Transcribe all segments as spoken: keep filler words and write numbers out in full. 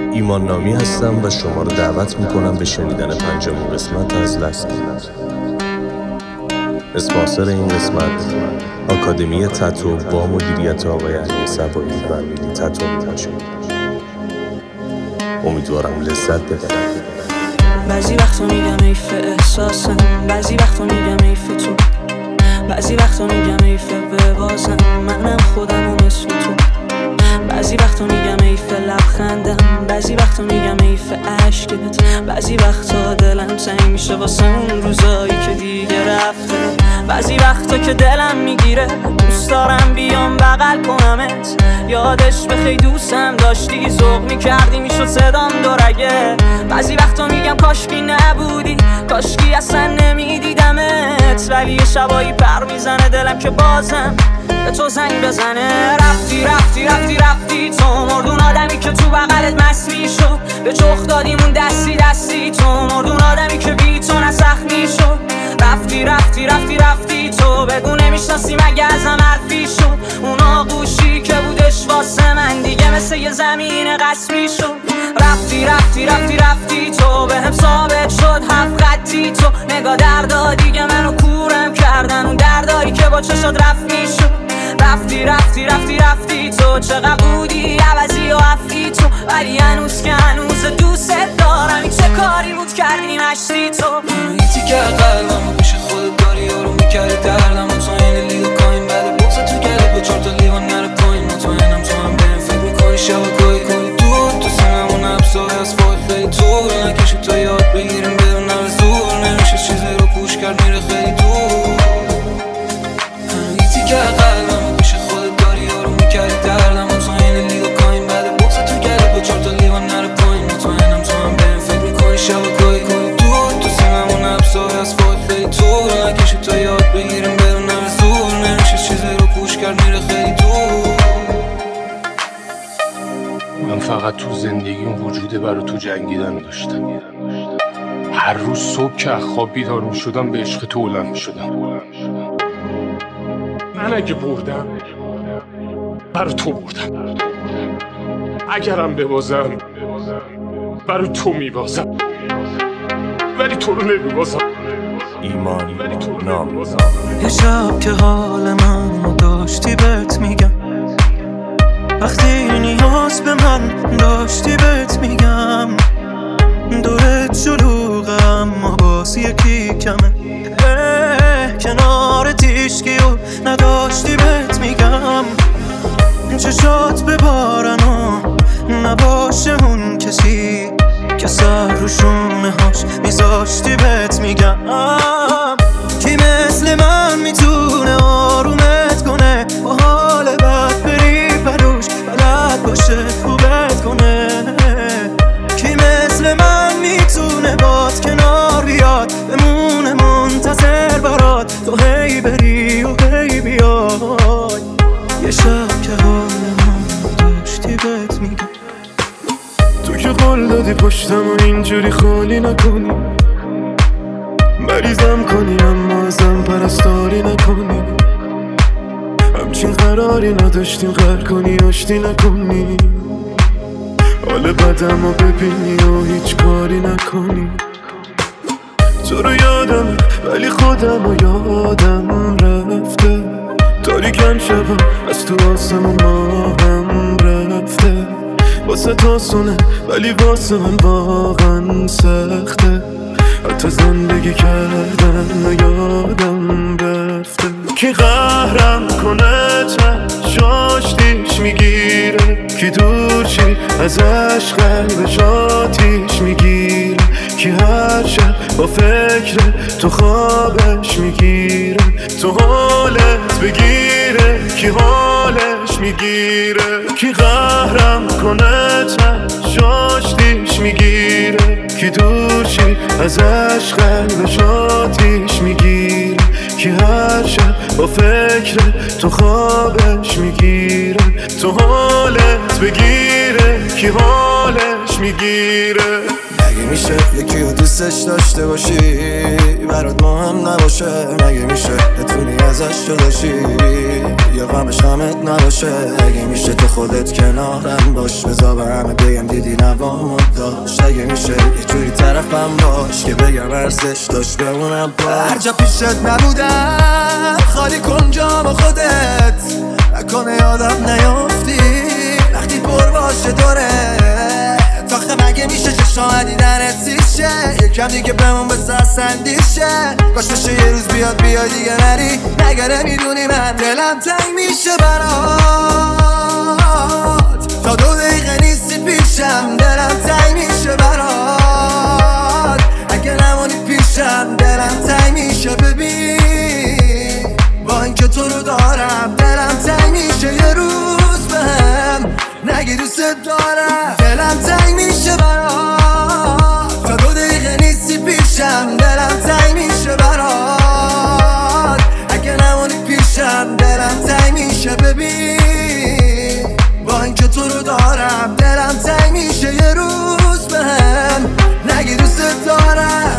ایمان نامی هستم و شما رو دعوت میکنم به شنیدن پنجمین قسمت از لست میت. اسپانسر این قسمت آکادمی تتو با مدیریت آقای علی صبایی و میلی تتو میتشد. امیدوارم لذت ببرید. بعضی وقتا میگم ایف احساسم، بعضی وقتا میگم ایف تو، بعضی وقتا میگم ایف ببازم منم خودمو مثل تو، بعضی وقتا میگم ایف لبخندم، بعضی وقتا میگم ایف عشقت، بعضی وقتا دلم تنگ میشه واسه اون روزایی که دیگه رفته، بعضی وقتا که دلم میگیره دوست دارم بیام بغل کنمت، یادش بخی دوستم داشتی ذوق میکردی میشد صدام دورگه، بعضی وقتا میگم کاشکی نبودی کاشکی اصلا نمیدیدمت، ولی یه شبایی پر میزنه دلم که بازم به تو زنگ بزنه. رفتی رفتی رفتی رفتی تو مردون آدمی که تو بغلت مست میشد، به چخ دادیمون دستی دستی تو مردون آدمی که بی تو نسخت میشد، رفتی رفتی رفتی رفتی تو بگو نمیشناسی مگه ازم حرفی شد، اون آغوشی که بودش واسه من دیگه مثل یه زمین قصبی شد، رفتی رفتی رفتی رفتی تو به هم ثابت شد هفت خطی تو نگاه دردا دیگه منو کورم کردن اون دردایی که با چشات رفت میشد، رفتی رفتی رفتی رفتی تو چقدر بودی عوضی و افتی تو، ولی هنوز که هنوز دوست دارم این چه کاری بود کردی مشتی تو، ایتی که قلبم پیش خودت داری یارو میکردی دردم مطمئن لیگ و کاین بعد بغز تو گلت با چهار تا لیوان نره پایین، مطمئنم تو هم بهم فکر میکنی شبکایی کنی دور تو سنمون افسای از فایل خیلی طول نکشید تا یاد بگیریم بدونم زور نمیشه چیزی رو پوش کرد میره خیلی دور، ایتی که قلبم پیش خودت داری یارو میکردی دردم مطمئن لیگ و کاین بعد بغز تو گلت با چهار تا لیوان نره پایین، مطمئنم تو هم بهم فکر میکنی شبکایی کنی دور تو سنمون افسای از فایل خیلی طول نکشید تا یاد بگیریم بدونم زور نمیشه چیزی رو پوش کرد میره خیلی دور. من فقط تو زندگیم وجوده برای تو جنگیدن داشتم، هر روز صبح که از خواب بیدار می شدم به عشق تو بلند می شدم، من اگه بردم برای تو بردم، اگرم ببازم برای تو می بازم، ولی تو رو نمی بازم. ایمان نامی. یه شب که حال من داشتی بهت میگم، وقتی نیاز به من داشتی بهت میگم، دورت شلوغه اما باز یکی کمه، کنار تیشکی و نداشتی بهت میگم، چشات ببارن و نباشه اون کسی که سر رو شونه هاش میذاشتی بهت میگم، کی مثل من میتونه آرومت کنه با حال بد بری پروش بلد باشه خوبت کنه، کی مثل من میتونه باد کنار بیاد بمونه منتظر برات تو هی بری و هی بیای، یه شب که حال من داشتی بهت میگم، تو که قول دادی پشتم و اینجوری خالی نکنی، مریضم کنی اما ازم پرستاری نکنی، همچین قراری نداشتیم غر کنی آشتی نکنی، حال بدم رو ببینی و هیچ کاری نکنی، تو رو یادم ولی خودم رو یادم رفته، تاریکن شبم از تو آسمون ماهم رفته، واسه تو سونه ولی واسه من واقعا سخته، حتی زندگی کردن و یادم رفته، کی قهرم کنه چشاشتیش میگیره، کی دور چی ازش قلبش آتیش میگیره، کی هر شب با فکر تو خوابش میگیره، تو حالت بگیره کی حالش میگیره، کی قهرم کنه چشاشتیش میگیره، کی دور چی ازش قلبش آتیش میگیره، کی هر شب با فکر تو خوابش میگیره، تو حالت بگیره کی حالش میگیره. مگه میشه یکی رو دوستش داشته باشی برات مهم نباشه، مگه میشه بتونی ازش جداشی، دیگه غمش غمت نباشه. اگه میشه تو خودت کنارم باش، بذار به همه بگم دیدی نوامو داشت. اگه میشه یه جوری طرفم باش که بگم ارزش داشت بمونم باش. هر جا پیشت نبودم خالی کن جام خودت، نکنه یادم نیافتی وقتی پر باشه دوره. تاخه مگه میشه که شما دیدنت سیز شه، یکم دیگه بمون بسه سندیشه. کاش بشه یه روز بیاد بیای دیگه نری، نگره میدونی من دلم تنگ میشه برات. تا دو دقیقه نیستی پیشم دلم تنگ میشه برات. اگه نمونی پیشم دلم تنگ میشه. ببین با اینکه تو رو دارم دلم تنگ میشه. یه روز بهم نگی دوست دارم، دلم تنگ میشه برات. تا دو دقیقه نیستی پیشم دلم تنگ میشه برات. اگه نمونی پیشم دلم تنگ میشه. ببین با اینکه تو رو دارم دلم تنگ میشه. یه روز بهم نگی دوست دارم.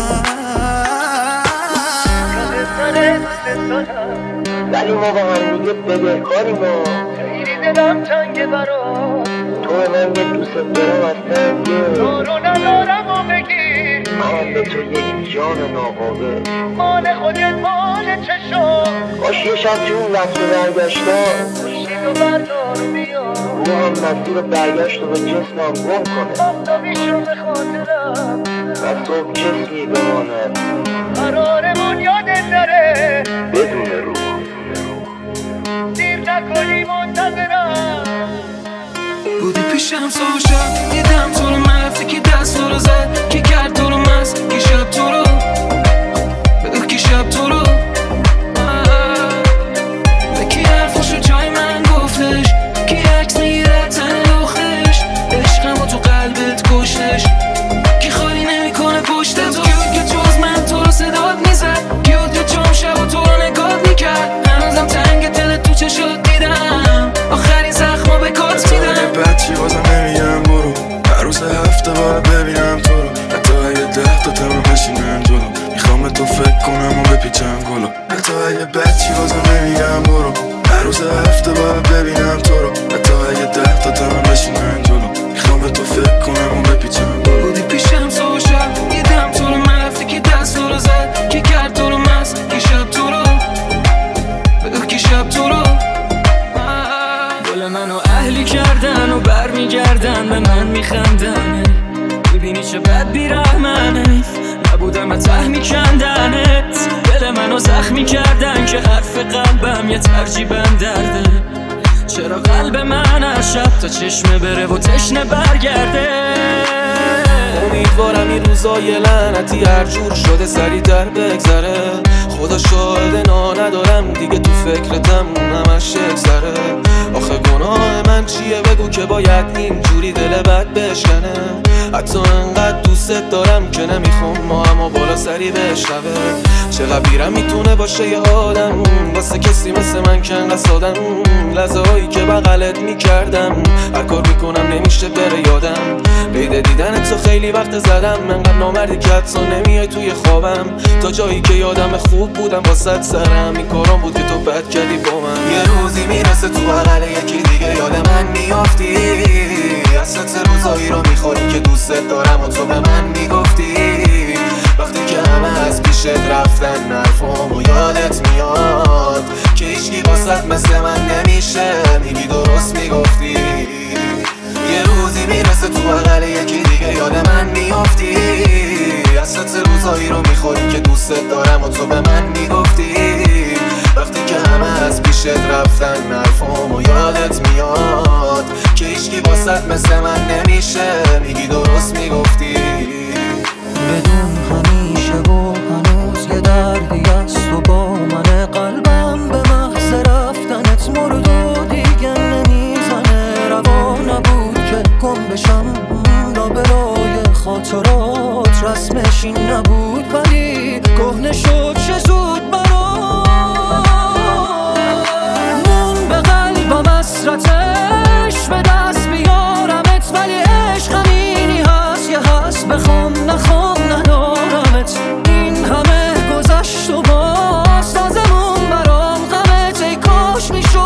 ولی ما با هم دیگه بدهکاریم و خیلی دلم تنگه برات. تو من یه دوست دارم از تنگه رو ندارم و بگیر. من به تو یک جان ناقابل، مال خودت مال چشم. کاش یه شب جون وقت برگشتا خوشید و بردار و بیا. رو هم مسیر برگشت و به جسمم گم کنه. آفتابیشو به خاطرم و صبح جسمی بماند. قرارمون یادت نره بدون رو، دیر نکنی منتظرم. بودی پیشم صبح شب دیدم تو رو، مرفتی که دست تو رو زد، کی کرد تو رو مست، کی شب تو رو بگو، کی شب تو رو به کی حرفشو جای من گفتش، کی عکس میگیره تن لختش، عشقمو تو قلبت کشتش، کی خالی نمیکنه پشت تو، کی که جز من تو رو صدات میزد، کی بود که چون شب و تو رو نگات میکرد. هنوزم تنگ دل تو چشات دیدم، آخرین زخمو به کات میدم. بچی بازم نمیگم برو، هر روز هفته باید ببینم تو رو. حتی اگه ده تا تمام بشینم جلو، میخوام تو فکر کنم و بپیچم گلو. حتی اگه بچی بازم نمیگم برو، هر روز هفته باید ببینم تو رو. حتی اگه ده تا تمام بشینم جلو، میخوام تو فکر کنم و بپیچم گلو. بودی پیشم صبح شب دیدم تو رو، مرفتی که دست تو رو زد، کی کرد تو رو مست، کی شب تو رو بگو، کی شب تو رو دل منو اهلی کردن و بر میگردن به من میخندن. میبینی چه بد بیرحمنه، نبودم ته میکندنت. دل منو زخمی کردن که حرف قلبم یه ترجیبم درده. چرا قلب من هر شب تا چشمه بره و تشنه برگرده. امیدوارم این روزای لعنتی هر جور شده سریع‌تر بگذره. خدا شاهد نا ندارم دیگه تو فکرتم همش اکسره. آخه گناه من چیه بگو که باید اینجوری دل بد بشکنه. حتی انقدر دوستت دارم که نمیخوام ما اما بالا سری بشنوه. چقدر بیرم میتونه باشه یه آدم واسه کسی مثل من که انقدر سادم. لحظه هایی که بغلت میکردم هر کار میکنم نمیشه بره یادم. پیدا دیدن تو خیلی وقت زدم، انقدر نامردی که حتی نمیای توی خوابم. تا جایی که یادم خوب بودم واسه سرم این کارام بود که تو بد کردی با من. یه روزی میرسه تو بغل یکی دیگه یاد من میافتی. حسرت روزایی رو میخوری که دوستت دارم و تو به من میگفتی. وقتی که همه از پیشت رفتن حرفامو یادت میاد که هیچکی واسط مثل من نمیشه. میگی درست میگفتی. یه روزی میرسه تو بغل یکی دیگه یاد من میافتی. حسرت روزایی رو میخوری که دوستت دارم و تو به من میگفتی. وقتی که همه از پیشت رفتن حرفامو یادت میاد که هیچکی واسط مثل من نمیشه. میگی درست میگفتی. بدون همیشه و هنوز یه دردی است و با من قلبم به محض رفتنت مرد و دیگه نمیزنه. روا نبود که گم بشم لابلای خاطرات، رسمش این نبود ولی کهنه شد چه زود برات. مون به قلبم حسرتش به دست بیارمت، ولی عشق همینی هست یه هست بخوام نخوام ندارمت. این همه گذشت و باز تازمون برام غمت. ای کاش میشد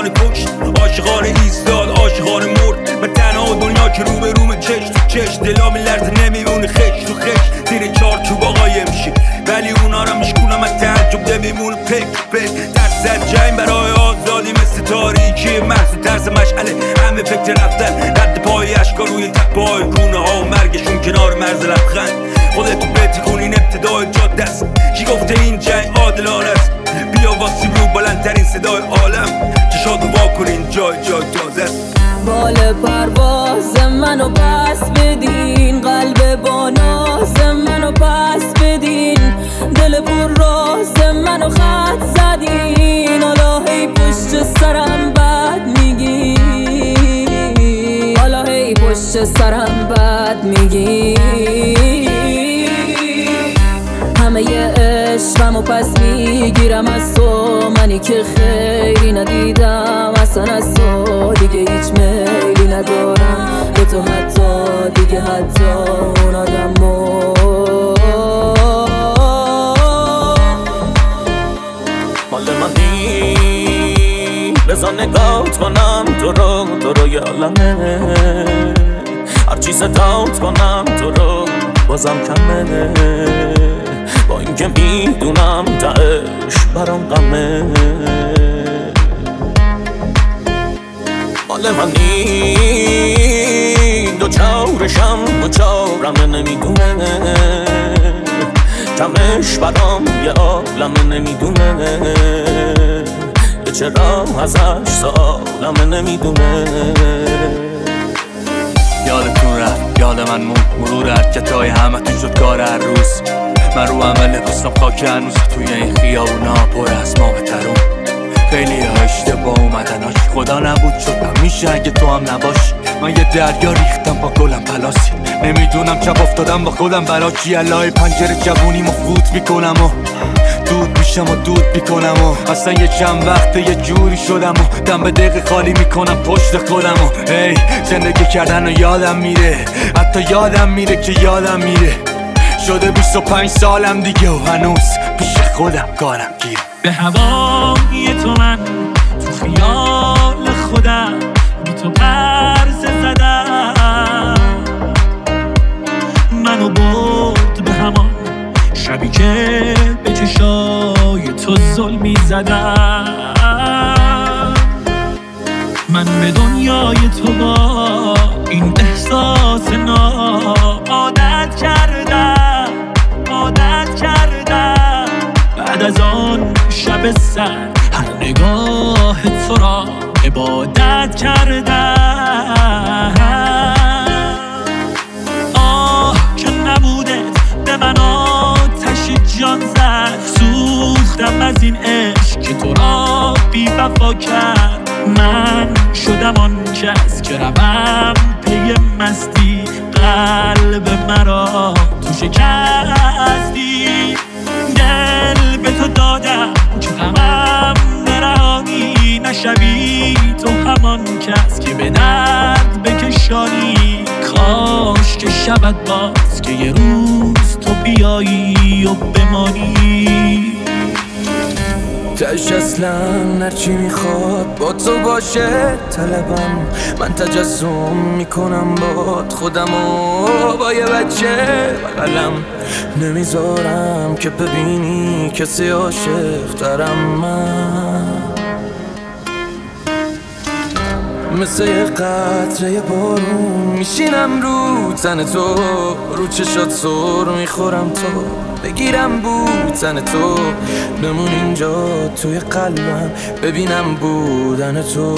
عاشقانه کشت، عاشقانه ایستاد، عاشقانه مرد. من تنها دنیا که رو به رومه چش تو چش، دلا میلرزه نمیمونه خش تو خش، زیر چار چوب آقای میشه ولی اونا رو میشکونم از تعجب نمیمونه پک پک. ترس از جنگ برای آزادی مثل تاریکی محض ترس مشعله، همه فکر رفتن رد پای اشکا روی تپای گونه ها و مرگشون کنار مرز لبخند. خودتو بهتی کنین ابتدای جاده است، کی گفته این جنگ عادلانه است؟ بیا واسیم رو بلندترین صدای عالم، چشاتو وا کنین جای جای تازه است. بال پرواز منو پس بدین، قلب با ناز منو پس بدین، دل پر راز منو خط زدین، حالا هی پشت سرم بد میگین، حالا هی پشت سرم بد میگین. همه ی عشقمو پس میگیرم از تو، منی که خیلی ندیدم اصلا از تو، دیگه هیچ میلی ندارم به تو، حتی دیگه حتی اون آدمو. مال منی بزا نگات کنم تو رو، تو رو یالمه، هرچی صدات کنم تو رو بازم کمه، با اینکه میدونم تهش برام غمه. مال منی دو چارشم دو چارمه، نمیدونه کمش برام یه عالمه، نمیدونه که چرا ازش سالمه، نمیدونه. یادتون رفت یاد من مون، مرور حرکتای همه تو شد کار هر روز، من رو عمل پستم خاک هنوز توی این خیابونا پر از ماه ترون. خیلی ها اشتباه اومدناش، خدا نبود شدم میشه اگه تو هم نباشی. من یه دریا ریختم با گلم پلاسی، نمیدونم چپ افتادم با خودم برا چی، الهی پنجره جوونیمو فوت میکنم و دود میشم و دود میکنم و اصلا یه چند وقته یه جوری شدم و دم به دقیقه خالی میکنم پشت خودم و هی زندگی کردن و یادم میره، حتی یادم میره که یادم میره. شده بیست و پنج سالم دیگه و هنوز پیش خودم کارم گیره. به هوای تو من تو خیال خودم بی تو قرض زدم، منو برد به همان شبی که به چشای تو ظلمی زدم. من به دنیای تو با این احساس نا عادت کردم، عادت کردم. بعد از آن شب سر هر نگاه تو را عبادت کردم. آه که نبودت به من آتش جان زد، سوختم از این عشق که تو را بی وفا کرد. من شدم آن کس که روم پی مستی، قلب مرا تو شکستی. دل به تو دادم که غمم نرانی، نشوی تو همان کس که به درد بکشانی. کاش که شود باز که یه روز تو بیایی و بمانی. تش اصلا هرچی میخواد با تو باشه طلبم، من تجسم میکنم باد خودمو با یه بچه بغلم، نمیذارم که ببینی کسی عاشق ترم. من مثل یه قطره بارون میشینم رو تن تو، رو چشات سر میخورم تو، بگیرم بودن تو، بمون اینجا توی قلبم ببینم بودن تو.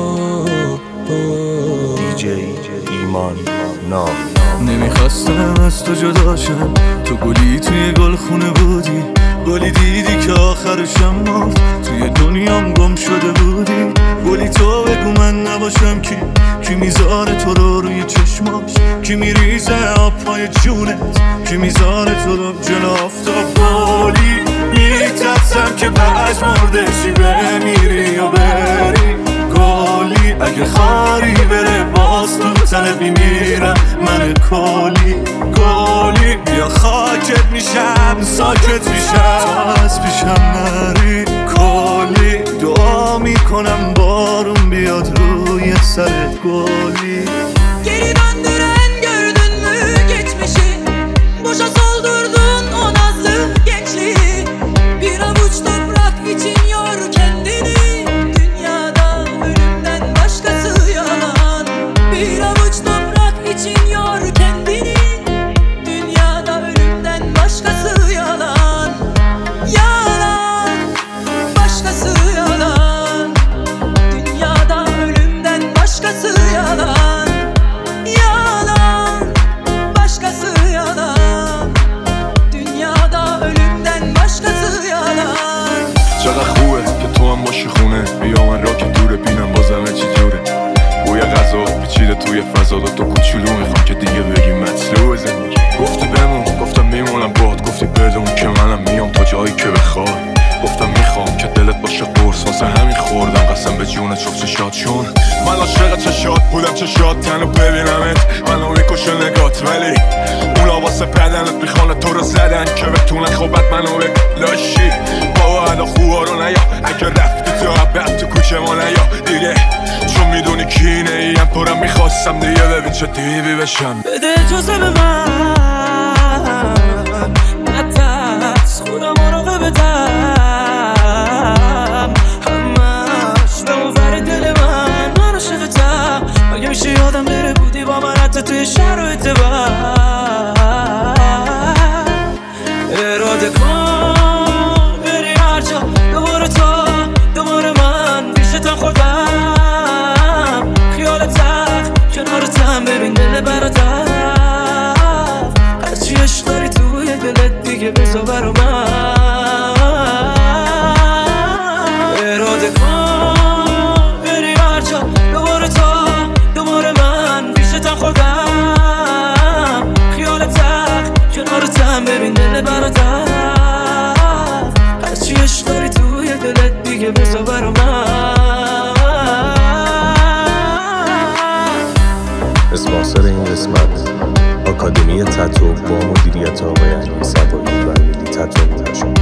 دیجی ایمان نام. نمیخواستم از تو جدا شم، تو گلی توی گل خونه بودی، گلی دیدی که آخرشم مرد، توی دنیام گم شده بودی. گلی تو بگو من نباشم کی، کی میذاره تو رو روی چشماش، کی میریزه آب پای جونت، کی میذاره تو رو جلو آفتاب. گلی میترسم که پس مردشی بمیری و بری، گلی اگه خاری بره باز تو تنت میمیرم من کلی. گلی بیا خاکت میشم ساکت میشم، از پیشم نری. کلی دعا میکنم بار فقط تو رو زدن که بتونن خوبت منو به لاشی. بابا الان خوبا رو نیا، اگه رفتی تو عبت تو کوچه ما نیا دیگه، چون میدونی کی نیم پرم میخواستم دیگه ببین چه دیوی بشم. بده اجازه به من نترس خودم مراقبتم، همش به اونور دل من من عاشقتم. مگه میشه یادم بره بودی با من حتی توی شرایط بد. اراده کن بری هر جا، دوباره تو دوباره من پیشتم خودم، خیالتم کنارتم ببین دل برادر، هرچی عشق داری توی دلت دیگه بذار برا من. اراده کن بری هر جا، دوباره تو دوباره من پیشتم خودم، خیالتم کنارتم ببین دل برادر، هرچی عشق داری توی دلت دیگه بذار برا من. اسپانسر این قسمت آکادمی تتو با مدیریت آقای علی صبایی و امیلی تتو.